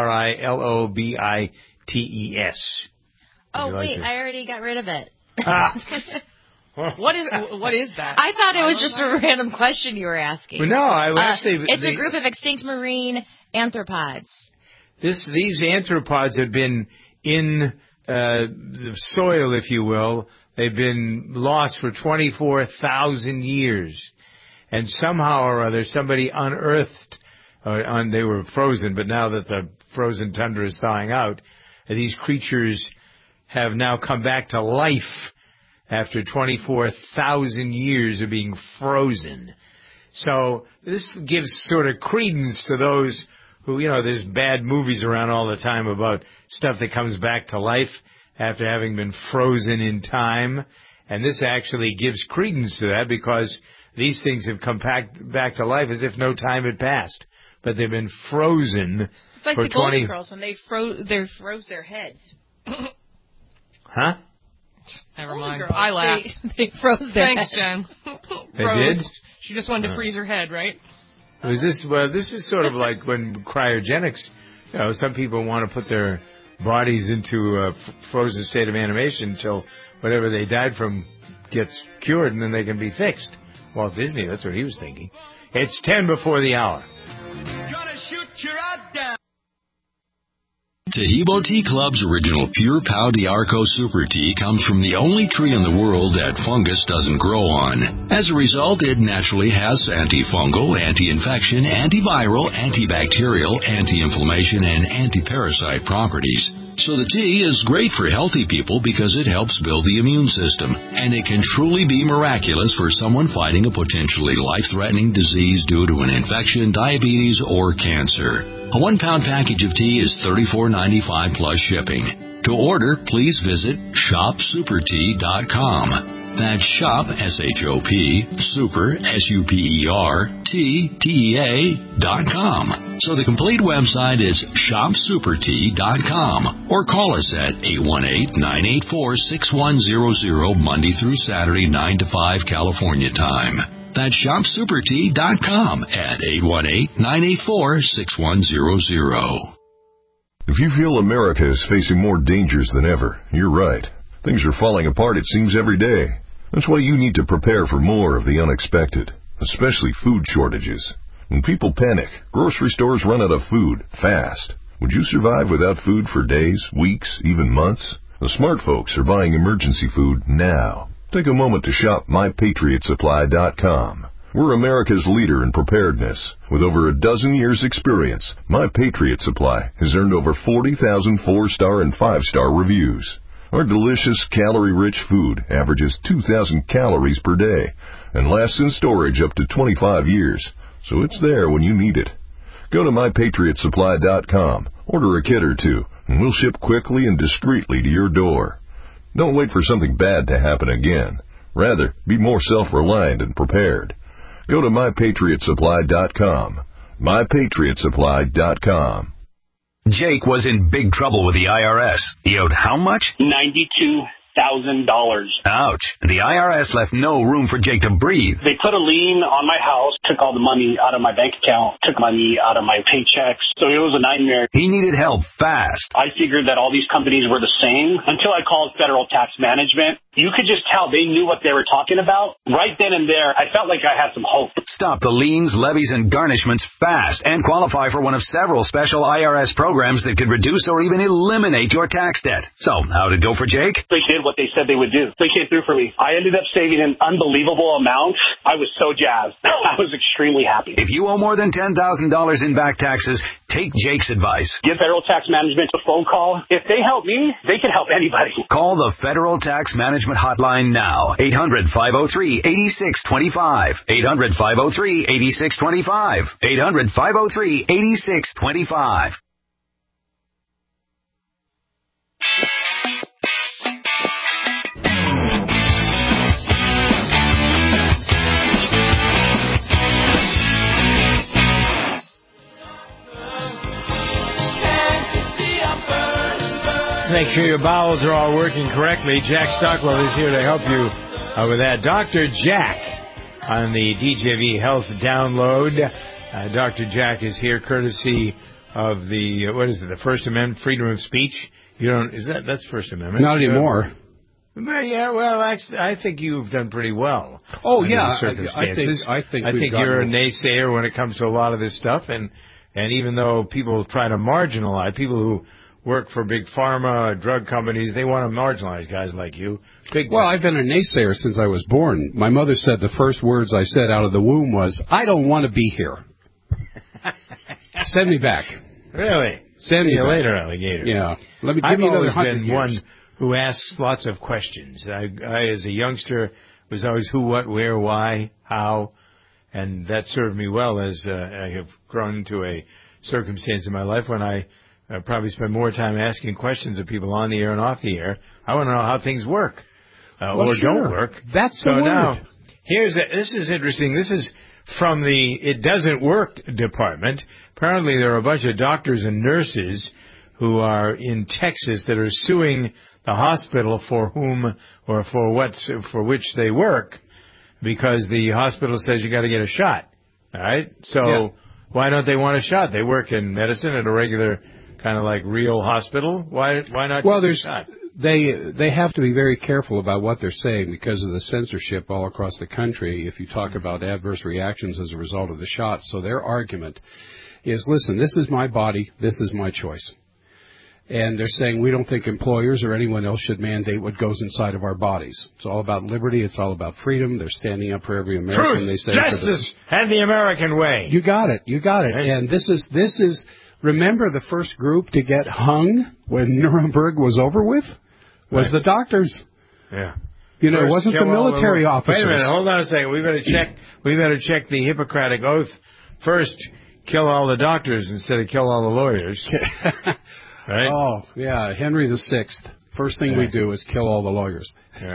B: TRILOBITES.
S: Oh, wait, I already got rid of it.
C: What is that?
S: I thought it was just a random question you were asking.
B: Well, no, I actually...
S: It's a group of extinct marine arthropods.
B: These arthropods have been in the soil, if you will. They've been lost for 24,000 years. And somehow or other, somebody unearthed, they were frozen, but now that the frozen tundra is thawing out, these creatures have now come back to life after 24,000 years of being frozen. So this gives sort of credence to those who, there's bad movies around all the time about stuff that comes back to life after having been frozen in time. And this actually gives credence to that because these things have come back to life as if no time had passed. But they've been frozen
D: it's like
B: for
D: the Golden Girls when they froze their heads.
B: Huh?
C: Never mind. I laughed.
D: They froze their
C: Thanks,
D: head.
C: Jen.
B: They did?
C: She just wanted to freeze her head, right?
B: This is sort of like when cryogenics, some people want to put their bodies into a frozen state of animation until whatever they died from gets cured and then they can be fixed. Walt Disney, that's what he was thinking. It's 10 before the hour.
U: Gonna shoot your eye down.
M: Tahibo Tea Club's original Pure Pau d'Arco Super Tea comes from the only tree in the world that fungus doesn't grow on. As a result, it naturally has antifungal, anti-infection, antiviral, antibacterial, anti-inflammation, and anti-parasite properties. So the tea is great for healthy people because it helps build the immune system, and it can truly be miraculous for someone fighting a potentially life-threatening disease due to an infection, diabetes, or cancer. A 1-pound package of tea is $34.95 plus shipping. To order, please visit shopsupertea.com. That's shop, S-H-O-P, super, S-U-P-E-R, T-T-E-A.com. So the complete website is shopsupertea.com, or call us at 818-984-6100 Monday through Saturday, 9 to 5 California time. That's shopsupertea.com at 818-984-6100.
U: If you feel America is facing more dangers than ever, you're right. Things are falling apart, it seems, every day. That's why you need to prepare for more of the unexpected, especially food shortages. When people panic, grocery stores run out of food fast. Would you survive without food for days, weeks, even months? The smart folks are buying emergency food now. Take a moment to shop MyPatriotSupply.com. We're America's leader in preparedness. With over a dozen years' experience, My Patriot Supply has earned over 40,000 4-star and 5-star reviews. Our delicious, calorie-rich food averages 2,000 calories per day and lasts in storage up to 25 years, so it's there when you need it. Go to MyPatriotSupply.com, order a kit or two, and we'll ship quickly and discreetly to your door. Don't wait for something bad to happen again. Rather, be more self-reliant and prepared. Go to MyPatriotSupply.com. MyPatriotSupply.com.
V: Jake was in big trouble with the IRS. He owed how much?
W: $92,000.
V: Ouch. The IRS left no room for Jake to breathe.
W: They put a lien on my house, took all the money out of my bank account, took money out of my paychecks. So it was a nightmare.
V: He needed help fast.
W: I figured that all these companies were the same until I called Federal Tax Management. You could just tell they knew what they were talking about. Right then and there, I felt like I had some hope.
V: Stop the liens, levies, and garnishments fast and qualify for one of several special IRS programs that could reduce or even eliminate your tax debt. So, how'd it go for Jake?
W: They did what they said they would do. They came through for me. I ended up saving an unbelievable amount. I was so jazzed. I was extremely happy.
V: If you owe more than $10,000 in back taxes, take Jake's advice.
W: Give Federal Tax Management a phone call. If they help me, they can help anybody.
V: Call the Federal Tax Management hotline now. 800-503-8625. 800-503-8625. 800-503-8625.
B: Make sure your bowels are all working correctly. Jack Stockwell is here to help you with that. Dr. Jack on the DJV Health download. Dr. Jack is here courtesy of the, the First Amendment, freedom of speech. That's First Amendment?
X: Not anymore.
B: Yeah, well, actually, I think you've done pretty well.
X: Oh, yeah.
B: I think you're a naysayer when it comes to a lot of this stuff, and even though people try to marginalize people who work for big pharma, drug companies, they want to marginalize guys like you.
X: Well, I've been a naysayer since I was born. My mother said the first words I said out of the womb was, I don't want to be here. Send me back.
B: Really?
X: Send me
B: See you
X: back.
B: later, alligator.
X: Yeah. Let me give me another 100 years.
B: I've always been one who asks lots of questions. I, as a youngster, was always who, what, where, why, how, and that served me well as I have grown into a circumstance in my life when I probably spend more time asking questions of people on the air and off the air. I want to know how things work don't work.
X: That's
B: so
X: the word.
B: Now, this is interesting. This is from the It Doesn't Work department. Apparently, there are a bunch of doctors and nurses who are in Texas that are suing the hospital for whom or for which they work because the hospital says you got to get a shot. All right, so why don't they want a shot? They work in medicine at a regular kind of like real hospital. Why not?
X: Well,
B: get a shot?
X: They have to be very careful about what they're saying because of the censorship all across the country if you talk about adverse reactions as a result of the shot. So their argument is, listen, this is my body, this is my choice. And they're saying we don't think employers or anyone else should mandate what goes inside of our bodies. It's all about liberty. It's all about freedom. They're standing up for every American.
B: Truth,
X: they say
B: justice, and the American way.
X: You got it. You got it. Right. And this is. Remember, the first group to get hung when Nuremberg was over with was the doctors.
B: Yeah.
X: You know, it wasn't the military officers.
B: Wait a minute. Hold on a second. We better check the Hippocratic Oath first. Kill all the doctors instead of kill all the lawyers. Right?
X: Oh, yeah, Henry VI. First thing we do is kill all the lawyers.
B: Yeah.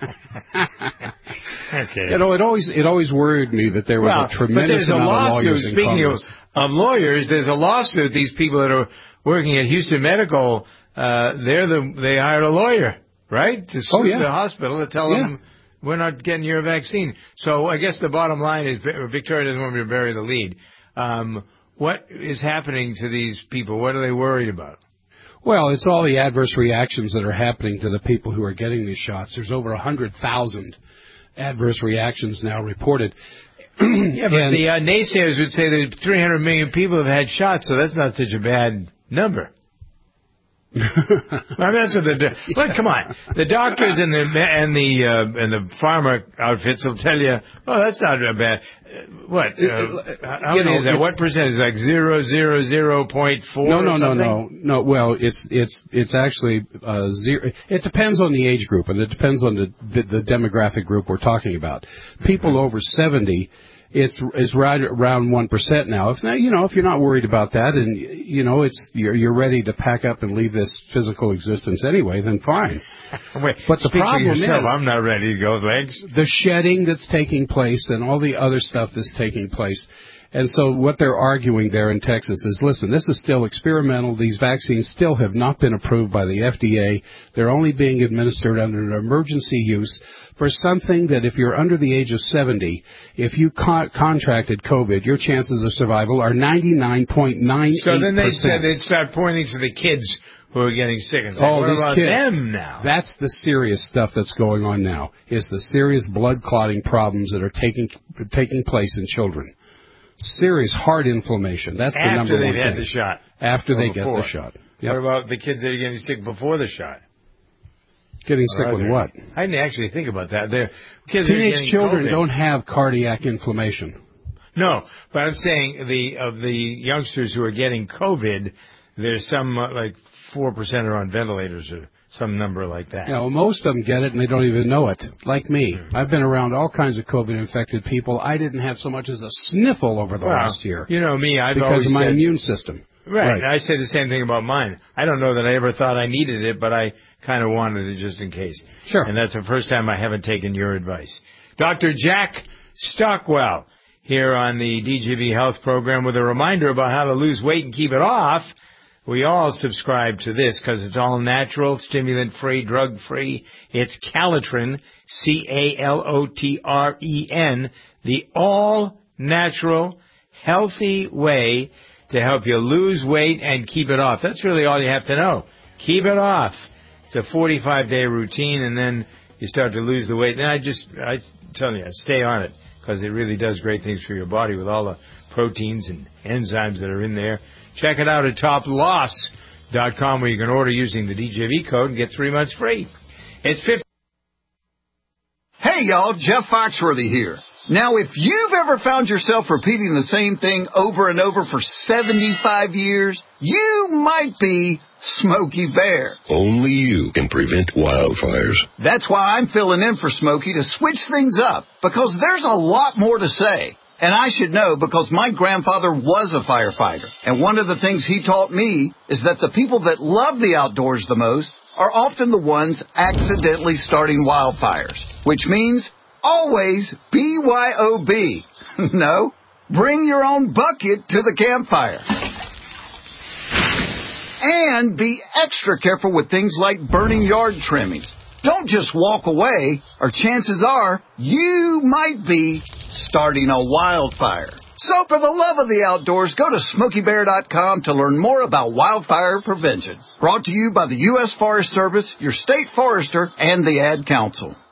B: Okay.
X: You know, it always worried me that there was a tremendous amount of lawyers in Congress.
B: Speaking of lawyers, there's a lawsuit. These people that are working at Houston Medical, they hired a lawyer, right, to sue the hospital to tell them we're not getting your vaccine. So I guess the bottom line is, Victoria doesn't want me to bury the lead. What is happening to these people? What are they worried about?
X: Well, it's all the adverse reactions that are happening to the people who are getting these shots. There's over 100,000 adverse reactions now reported.
B: Yeah, but the naysayers would say that 300 million people have had shots, so that's not such a bad number. I mean, that's what they're doing. But come on, the doctors and the pharma outfits will tell you, oh, that's not a bad. What? How many is that? What percentage? Like 0.4?
X: No. Well, it's actually zero. It depends on the age group, and it depends on the demographic group we're talking about. People over 70. It's right around 1% now. If you're not worried about that, and you're ready to pack up and leave this physical existence anyway, then fine.
B: Wait,
X: but the problem is,
B: I'm not ready to go, legs.
X: The shedding that's taking place and all the other stuff that's taking place. And so what they're arguing there in Texas is, listen, this is still experimental. These vaccines still have not been approved by the FDA. They're only being administered under an emergency use for something that if you're under the age of 70, if you contracted COVID, your chances of survival are 99.98%.
B: So then they said they'd start pointing to the kids who are getting sick and saying, what about them now?
X: That's the serious stuff that's going on now, is the serious blood clotting problems that are taking place in children. Serious heart inflammation. That's the number one thing.
B: After they've had the shot.
X: After they get the shot.
B: Yep. What about the kids that are getting sick before the shot?
X: Getting sick with what?
B: I didn't actually think about that.
X: Teenage children don't have cardiac inflammation.
B: No, but I'm saying of the youngsters who are getting COVID, there's some like 4% are on ventilators or some number like that.
X: Yeah, well, most of them get it and they don't even know it. Like me. I've been around all kinds of COVID-infected people. I didn't have so much as a sniffle over the last year.
B: You know me,
X: because of my immune system.
B: Right. I say the same thing about mine. I don't know that I ever thought I needed it, but I kind of wanted it just in case.
X: Sure.
B: And that's the first time I haven't taken your advice. Dr. Jack Stockwell here on the DGB Health Program with a reminder about how to lose weight and keep it off. We all subscribe to this because it's all natural, stimulant-free, drug-free. It's Calotren, Calotren, the all-natural, healthy way to help you lose weight and keep it off. That's really all you have to know. Keep it off. It's a 45-day routine, and then you start to lose the weight. And I tell you, stay on it because it really does great things for your body with all the proteins and enzymes that are in there. Check it out at toploss.com where you can order using the DJV code and get 3 months free. It's 50.
A: Hey, y'all, Jeff Foxworthy here. Now, if you've ever found yourself repeating the same thing over and over for 75 years, you might be Smokey Bear.
U: Only you can prevent wildfires.
A: That's why I'm filling in for Smokey to switch things up, because there's a lot more to say. And I should know because my grandfather was a firefighter. And one of the things he taught me is that the people that love the outdoors the most are often the ones accidentally starting wildfires. Which means always BYOB. No, bring your own bucket to the campfire. And be extra careful with things like burning yard trimmings. Don't just walk away, or chances are you might be starting a wildfire. So for the love of the outdoors, go to SmokeyBear.com to learn more about wildfire prevention. Brought to you by the U.S. Forest Service, your state forester, and the Ad Council.